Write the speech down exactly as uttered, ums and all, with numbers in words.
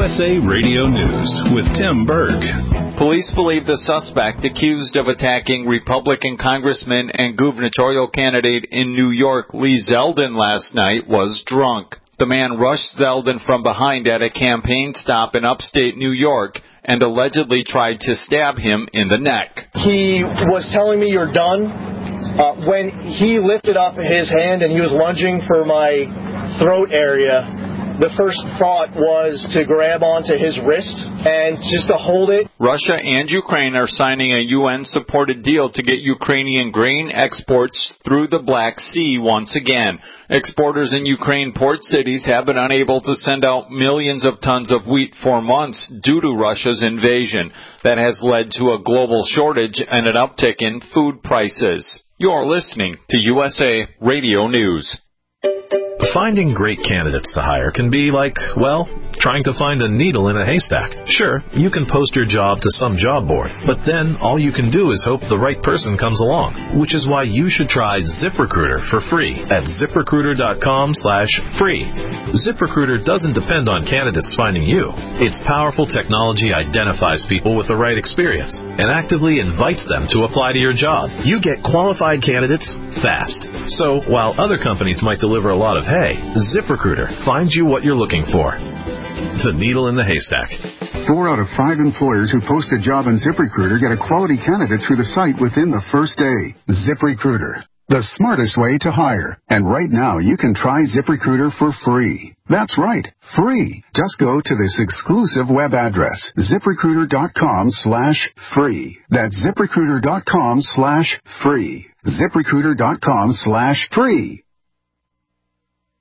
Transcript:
U S A Radio News with Tim Berg. Police believe the suspect accused of attacking Republican Congressman and gubernatorial candidate in New York, Lee Zeldin, last night was drunk. The man rushed Zeldin from behind at a campaign stop in upstate New York and allegedly tried to stab him in the neck. He was telling me, "You're done." Uh, when he lifted up his hand and he was lunging for my throat area, the first thought was to grab onto his wrist and just to hold it. Russia and Ukraine are signing a U N-supported deal to get Ukrainian grain exports through the Black Sea once again. Exporters in Ukraine port cities have been unable to send out millions of tons of wheat for months due to Russia's invasion. That has led to a global shortage and an uptick in food prices. You're listening to U S A Radio News. Finding great candidates to hire can be like, well, trying to find a needle in a haystack. Sure, you can post your job to some job board, but then all you can do is hope the right person comes along, which is why you should try ZipRecruiter for free at ZipRecruiter.com slash free. ZipRecruiter doesn't depend on candidates finding you. Its powerful technology identifies people with the right experience and actively invites them to apply to your job. You get qualified candidates fast. So while other companies might deliver a lot of hay, ZipRecruiter finds you what you're looking for. The needle in the haystack. Four out of five employers who post a job on ZipRecruiter get a quality candidate through the site within the first day. ZipRecruiter, the smartest way to hire. And right now, you can try ZipRecruiter for free. That's right, free. Just go to this exclusive web address, ZipRecruiter.com slash free. That's ZipRecruiter.com slash free. ZipRecruiter.com slash free.